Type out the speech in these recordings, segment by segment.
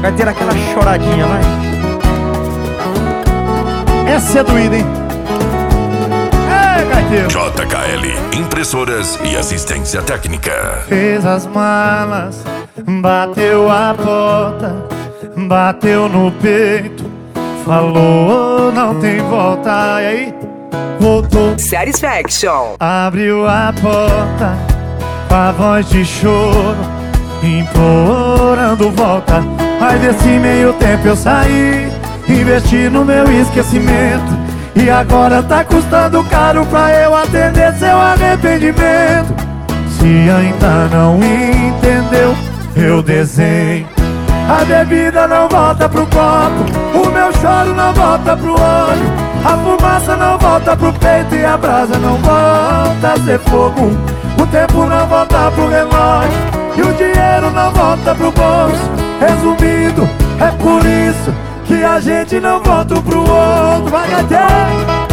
Vai ter aquela choradinha, vai. Essa é doída, hein? JKL Impressoras e Assistência Técnica. Fez as malas, bateu a porta, bateu no peito, falou não tem volta. E aí, voltou. Satisfaction. Abriu a porta com a voz de choro, implorando volta. Mas desse meio tempo eu saí, investi no meu esquecimento, e agora tá custando caro pra eu atender seu arrependimento. Se ainda não entendeu, eu desenho. A bebida não volta pro copo, o meu choro não volta pro olho, a fumaça não volta pro peito e a brasa não volta a ser fogo. O tempo não volta pro relógio e o dinheiro não volta pro bolso. Resumindo, é por isso que a gente não volta um pro outro. Vai, gatinho!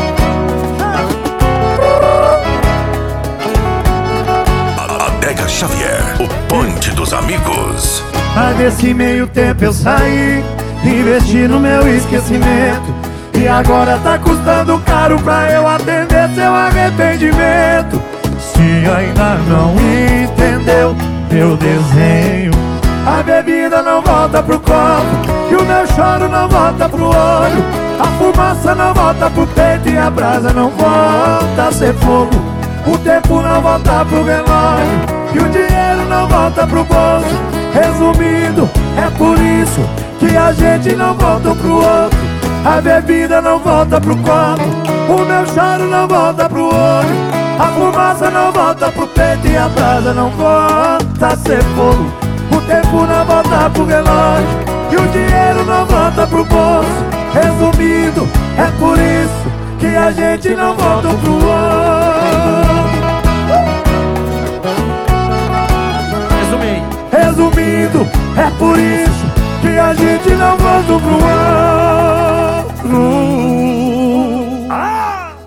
Adega Xavier, o ponte dos amigos. Mas nesse meio tempo eu saí, investi no meu esquecimento, e agora tá custando caro pra eu atender seu arrependimento. Se ainda não entendeu, eu desenho. A bebida não volta pro copo e o meu choro não volta pro olho, a fumaça não volta pro peito e a brasa não volta a ser fogo. O tempo não volta pro relógio e o dinheiro não volta pro bolso. Resumindo, é por isso que a gente não volta um pro outro. A bebida não volta pro copo, o meu choro não volta pro olho, a fumaça não volta pro peito e a brasa não volta a ser fogo. O tempo não volta pro relógio e o dinheiro não volta pro bolso. Resumindo, é por isso que a gente não volta um pro outro. Resumi. Resumindo, é por